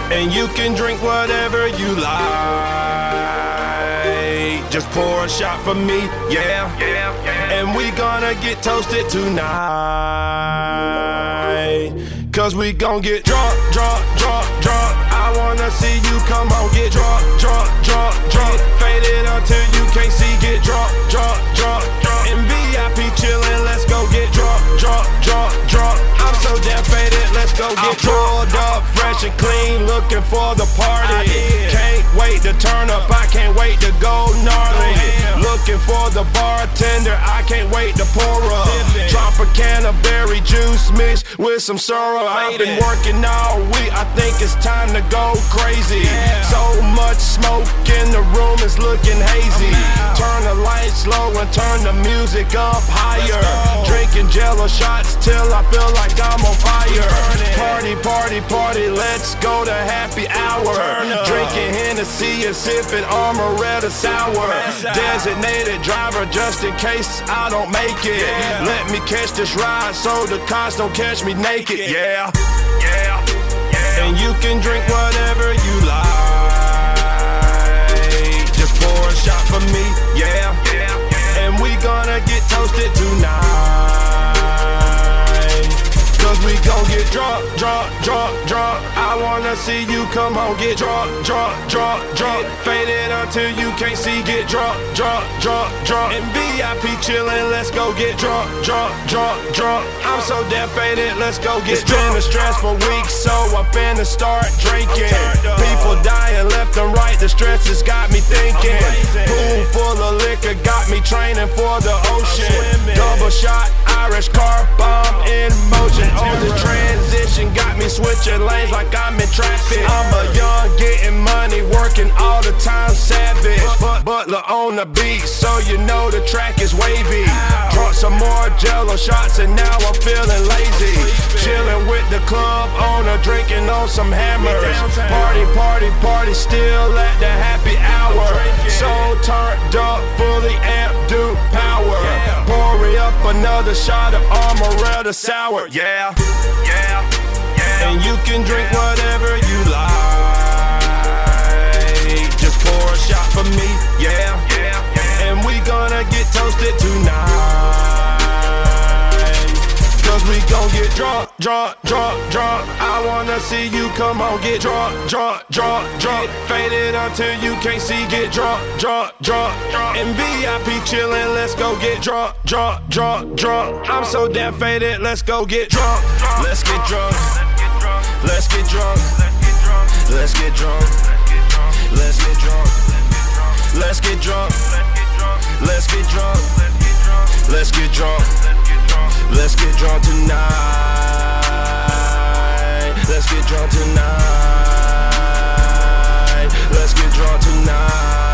And you can drink whatever you like. Just pour a shot for me, yeah. And we gonna get toasted tonight. Cause we gon' get drunk, drunk, drunk, drunk. I wanna see you, come on, get drunk, drunk, drunk, drunk. Faded until you can't see, get drunk, drunk, drunk, drunk. In VIP chillin', let's go get drunk, drunk, drunk, drunk. I'm so damn faded, let's go get drunk. Up, fresh and clean, looking for the party. Can't wait to turn up, I can't wait to go gnarly. Looking for the bartender, I can't wait to pour up. Drop a can of berry juice mixed with some syrup. I've been working all week, I think it's time to go crazy. So much smoke in the room, it's looking hazy. Turn the lights low and turn the music up higher. Drinking Jello shots till I feel like I'm on fire. Party, party, party, let's go to happy hour. Drinking Hennessy and sipping Amaretto sour. Designated driver just in case I don't make it. Let me catch this ride so the cops don't catch me naked. Yeah. And you can drink whatever you like. Just pour a shot for me, yeah. And we gonna get toasted tonight. Cause we gon' get drunk, drunk, drunk, drunk. I wanna see you, come on, get drunk, drunk, drunk, drunk. Faded until you can't see, get drunk, drunk, drunk, drunk. In VIP chillin', let's go get drunk, drunk, drunk, drunk. I'm so damn faded, let's go get drunk. It's been a stressful week, so I'm finna start drinking. People dying left and right, the stress has got me thinking. Pool full of liquor got me training for the ocean. Double shot, Irish car bomb in motion. On the transition, got me switching lanes like I'm in traffic. I'm a young, getting money, working all the time, savage. Butler on the beat, so you know the track is wavy. Drunk some more Jello shots and now I'm feeling lazy. Chilling with the club owner, drinking on some hammers. Party, party, party, still at the happy hour. So turned up, fully amped, Duke power. Pouring up another shot of Amaretto sour, yeah. And you can drink whatever you like. Just pour a shot for me, yeah. And we gonna get toasted tonight. Cause we gon' get drunk, drunk, drunk, drunk. I wanna see you, come on, get drunk, drunk, drunk, drunk. Faded until you can't see, get drunk, drunk, drunk, drunk. In VIP chillin', let's go get drunk, drunk, drunk, drunk. I'm so damn faded, let's go get drunk. Let's get drunk. Let's get drunk. Let's get drunk. Let's get drunk. Let's get drunk. Let's get drunk. Let's get drunk. Let's get drunk tonight. Let's get drunk tonight. Let's get drunk tonight.